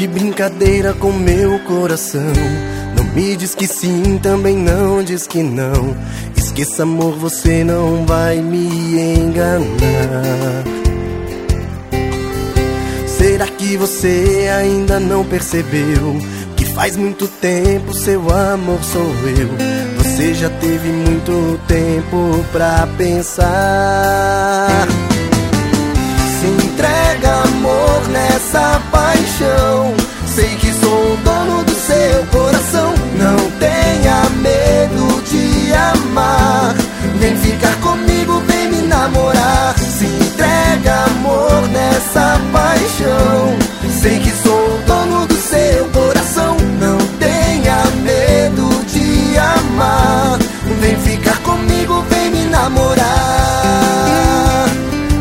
de brincadeira com meu coração. Não me diz que sim, também não diz que não. Esqueça, amor, você não vai me enganar. Será que você ainda não percebeu que faz muito tempo seu amor sou eu? Você já teve muito tempo pra pensar. Se entrega, amor, nessa paixão. Sei que sou o dono do seu coração. Não tenha medo de amar. Vem ficar comigo, vem me namorar. Se entrega, amor, nessa paixão. Sei que sou o dono do seu coração. Não tenha medo de amar. Vem ficar comigo, vem me namorar.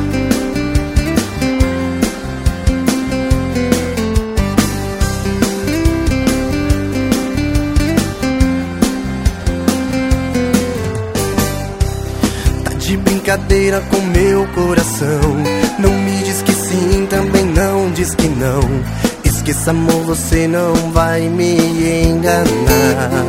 Tá de brincadeira com meu coração. Não me diz que sim, também não diz que não. Esqueça, amor, você não vai me enganar.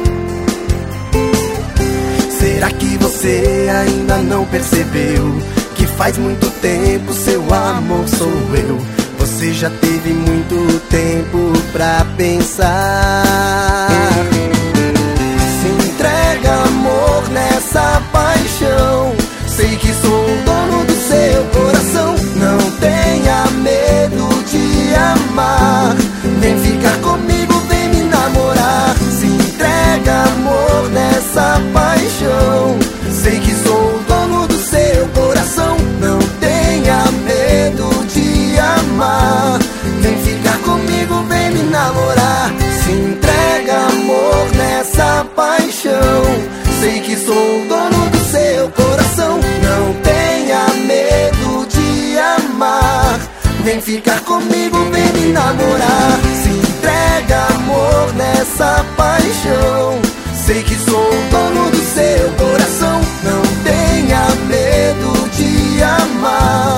Será que você ainda não percebeu que faz muito tempo seu amor sou eu? Você já teve muito tempo pra pensar. Se entrega, amor, nessa paixão. Sei que sou o dono do seu coração. Não tenha medo de amar. Vem ficar comigo, vem me namorar. Se entrega, amor, nessa paixão. Sei que sou o dono do seu coração. Não tenha medo de amar. Vem ficar comigo, vem me namorar. Se entrega, amor, nessa paixão. Sei que sou o dono do seu coração. Não tenha medo de amar. Vem ficar comigo, vem me namorar. Se entrega, amor, nessa paixão. Sei que sou o dono do seu coração. Não tenha medo de amar.